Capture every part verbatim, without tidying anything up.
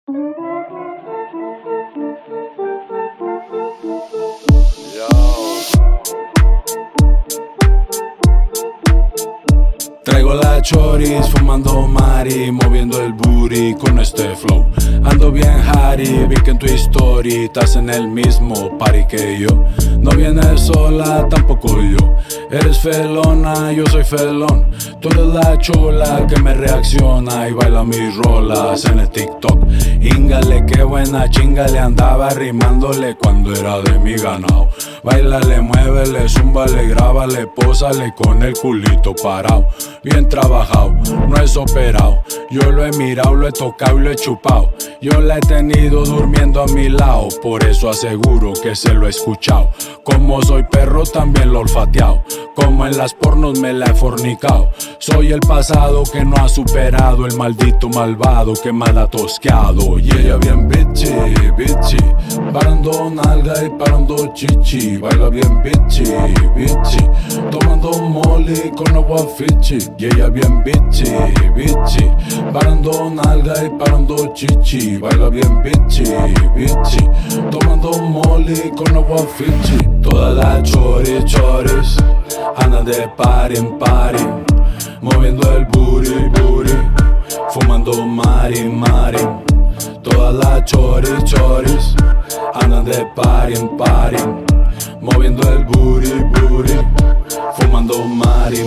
Traigo la choris, fumando mari, moviendo el booty con este flow. Ando bien Harry, vi que en tu story estás en el mismo party que yo. No vienes sola, tampoco yo. Eres felona, yo soy felón. Tú eres la chula que me reacciona y baila mis rolas en el TikTok. Íngale, qué buena chinga le andaba rimándole cuando era de mi ganado. Báilale, muévele, zúmbale, grábale, pósale con el culito parado. Bien trabajado, no es operado. Yo lo he mirado, lo he tocado y lo he chupado. Yo la he tenido durmiendo a mi lado, por eso aseguro que se lo he escuchado. Como soy perro también lo he olfateado, como en las pornos me la he fornicado. Soy el pasado que no ha superado, el maldito malvado que mal ha tosqueado. Y ella bien bitchy, bitchy, parando nalga y parando chichi. Baila bien bitchy, bitchy, tomando molly con agua fichi. Y ella bien bitchy, bitchy, parando nalga y parando chichi. Baila bien bitchy, bitchy, tomando molly con agua fichi. Toda la choris, choris, anda de party en party, moviendo el booty, booty, fumando mari, mari. Toda la choris, choris, andan de party en party, moviendo el booty, booty, fumando mari,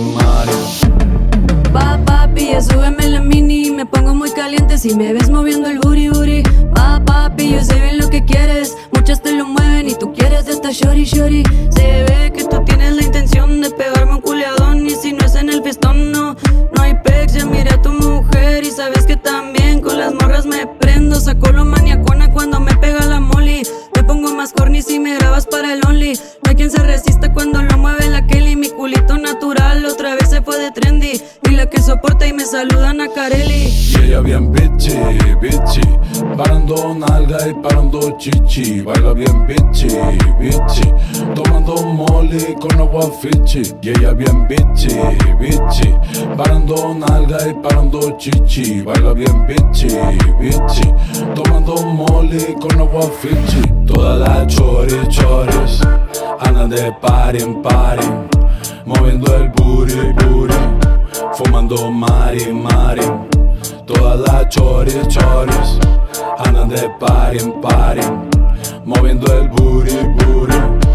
mari. Pa, papi, ya súbeme la mini. Me pongo muy caliente si me ves moviendo el booty, booty. Pa, papi, yo sé bien lo que quieres. Muchas te lo mueven y tú quieres de esta shorty, shorty. Se ve que tú tienes la intención de pegarme un culeadón. Y si no es en el fiestón, no, no hay pex. Ya miré a tu mujer y sabes que también con las morras me prendo. Saco lo maniacona cuando me pega la molly. Me pongo más corny si me grabas para el only. No hay quien se resista cuando lo mueve la Kelly. Mi culito natural otra vez se fue de trendy. Y la que soporta y me saludan a Carelli. Y ella bien bitchy, bitchy, parando nalga y parando chichi. Baila bien bitchy, bitchy, tomando molly con agua fichi. Y ella bien bitchy, bitchy, parando nalga y parando chichi. Baila bien bitchy, bitchy, tomando molly con agua fichi. Toda la choris, choris, anda de party en party, moviendo el booty, booty, fumando mari, mari. Toda la choris, choris, andan de party en party, moviendo el booty, booty,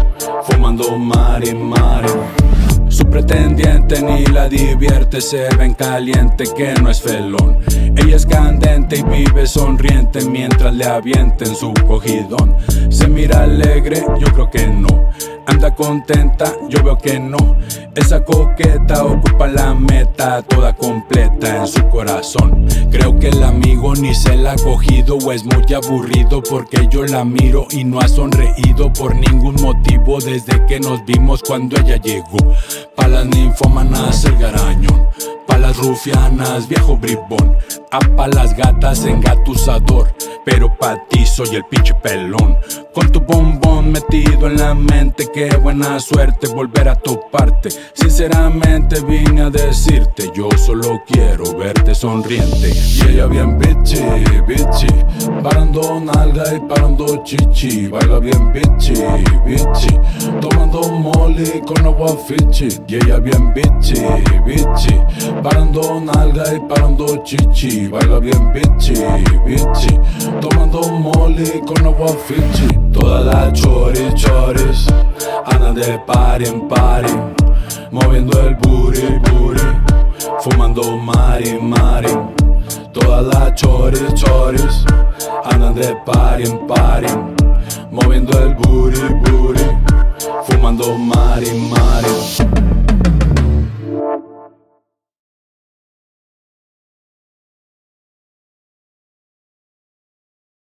fumando mari, mari. Su pretendiente ni la divierte, se ven caliente que no es felón. Ella es candente y vive sonriente mientras le avienten su cogidón. Se mira alegre, yo creo que no. Anda contenta, yo veo que no. Esa coqueta ocupa la meta toda completa en su corazón. Creo que el amigo ni se la ha cogido o es muy aburrido, porque yo la miro y no ha sonreído por ningún motivo desde que nos vimos cuando ella llegó. Pa' las ninfómanas el garañón, pa' las rufianas viejo bribón, a pa' las gatas engatusador, pero pa' ti soy el pinche pelón. Con tu bombón metido en la mente, qué buena suerte volver a toparte. Sinceramente vine a decirte, yo solo quiero verte sonriente. Y ella bien bitchy, bitchy, parando nalga y parando chichi. Baila bien bitchy, bitchy, tomando molly con agua fichi. Y ella bien bitchy, bitchy, parando nalga y parando chichi. Baila bien bitchy, bitchy, tomando molly con agua fichi. Toda la choris, choris, andan de party en party, moviendo el booty, booty, fumando mari, mari. Toda la choris, choris, andan de party en party, moviendo el booty, booty, fumando mari, mari.